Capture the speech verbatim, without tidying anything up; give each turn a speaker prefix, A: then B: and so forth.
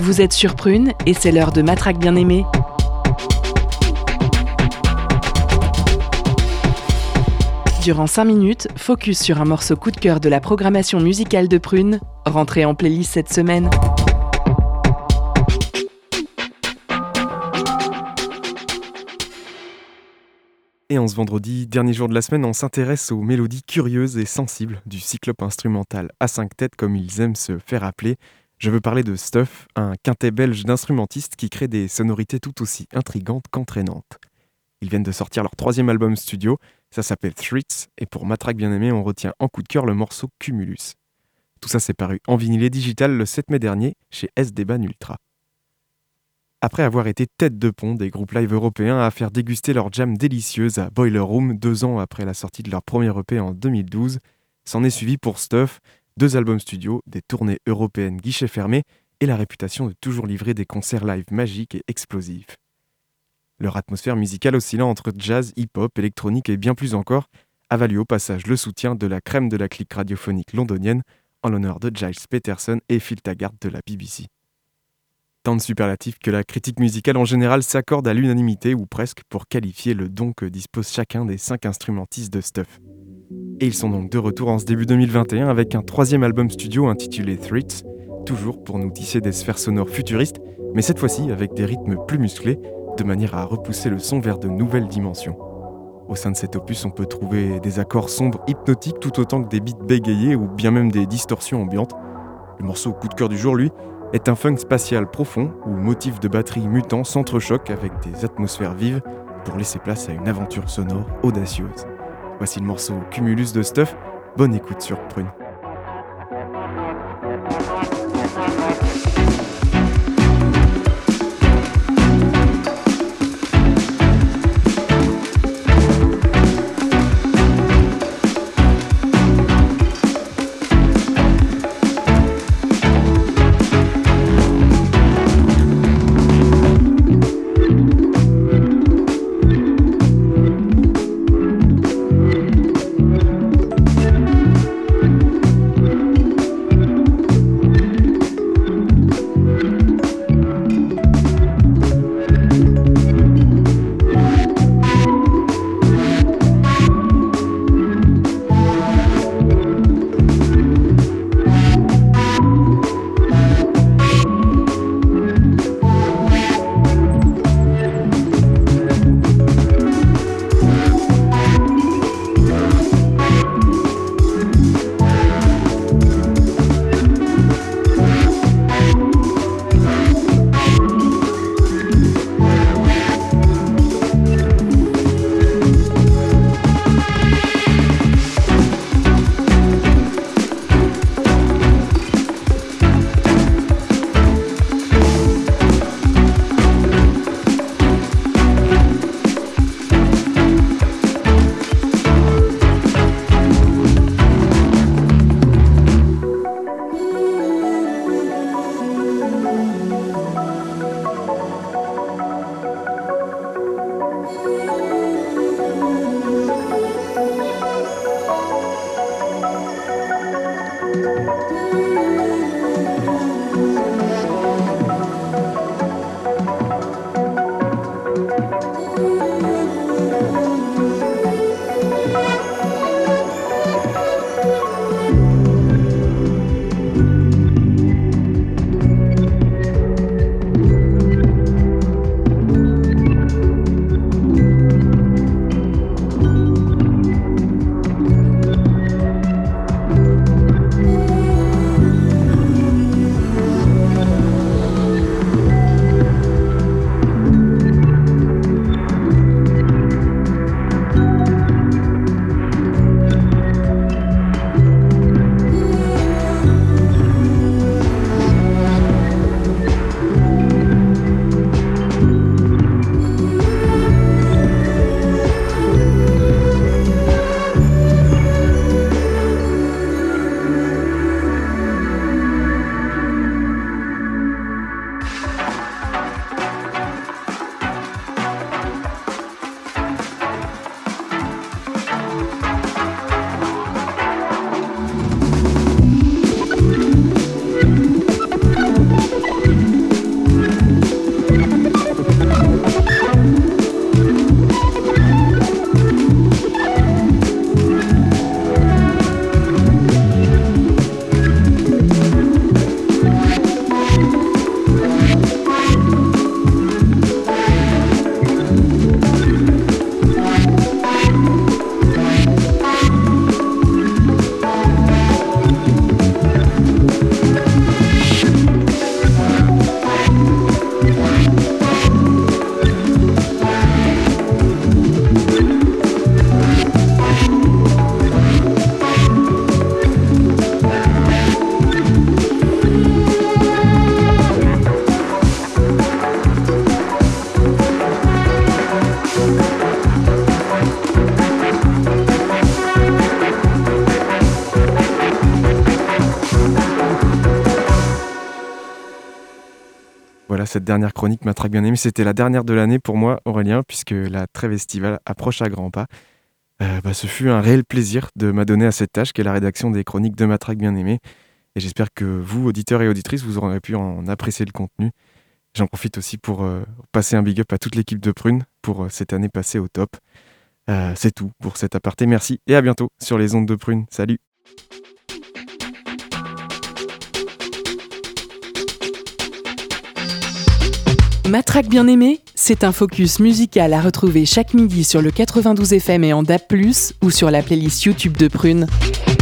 A: Vous êtes sur Prune et c'est l'heure de Matraque Bien-Aimée. Durant cinq minutes, focus sur un morceau coup de cœur de la programmation musicale de Prune, rentré en playlist cette semaine.
B: Et en ce vendredi, dernier jour de la semaine, on s'intéresse aux mélodies curieuses et sensibles du cyclope instrumental à cinq têtes comme ils aiment se faire appeler. Je veux parler de Stuff, un quintet belge d'instrumentistes qui crée des sonorités tout aussi intrigantes qu'entraînantes. Ils viennent de sortir leur troisième album studio, ça s'appelle Threats, et pour Matraque Bien-Aimée, on retient en coup de cœur le morceau Cumulus. Tout ça s'est paru en vinyle et digital le sept mai dernier chez S-Deban Ultra. Après avoir été tête de pont des groupes live européens à faire déguster leur jam délicieuse à Boiler Room deux ans après la sortie de leur premier E P en deux mille douze, s'en est suivi pour Stuff, deux albums studio, des tournées européennes guichets fermés et la réputation de toujours livrer des concerts live magiques et explosifs. Leur atmosphère musicale oscillant entre jazz, hip-hop, électronique et bien plus encore a valu au passage le soutien de la crème de la clique radiophonique londonienne en l'honneur de Giles Peterson et Phil Taggart de la B B C. Tant de superlatifs que la critique musicale en général s'accorde à l'unanimité ou presque pour qualifier le don que dispose chacun des cinq instrumentistes de Stuff. Et ils sont donc de retour en ce début deux mille vingt et un avec un troisième album studio intitulé Threats, toujours pour nous tisser des sphères sonores futuristes, mais cette fois-ci avec des rythmes plus musclés, de manière à repousser le son vers de nouvelles dimensions. Au sein de cet opus, on peut trouver des accords sombres hypnotiques tout autant que des beats bégayés ou bien même des distorsions ambiantes. Le morceau coup de cœur du jour, lui, est un funk spatial profond où motifs de batterie mutants s'entrechoquent avec des atmosphères vives pour laisser place à une aventure sonore audacieuse. Voici le morceau Cumulus de Stuff, bonne écoute sur Prune. voilà, cette dernière chronique Matraque bien aimée. C'était la dernière de l'année pour moi, Aurélien, puisque la trêve estivale approche à grands pas. Euh, bah, ce fut un réel plaisir de m'adonner à cette tâche qu'est la rédaction des chroniques de Matraque bien aimée. Et j'espère que vous, auditeurs et auditrices, vous aurez pu en apprécier le contenu. J'en profite aussi pour euh, passer un big up à toute l'équipe de Prune pour euh, cette année passée au top. Euh, c'est tout pour cet aparté. Merci et à bientôt sur les ondes de Prune. Salut!
A: Matraque bien aimée, c'est un focus musical à retrouver chaque midi sur le quatre-vingt-douze F M et en D A B plus, ou sur la playlist YouTube de Prune.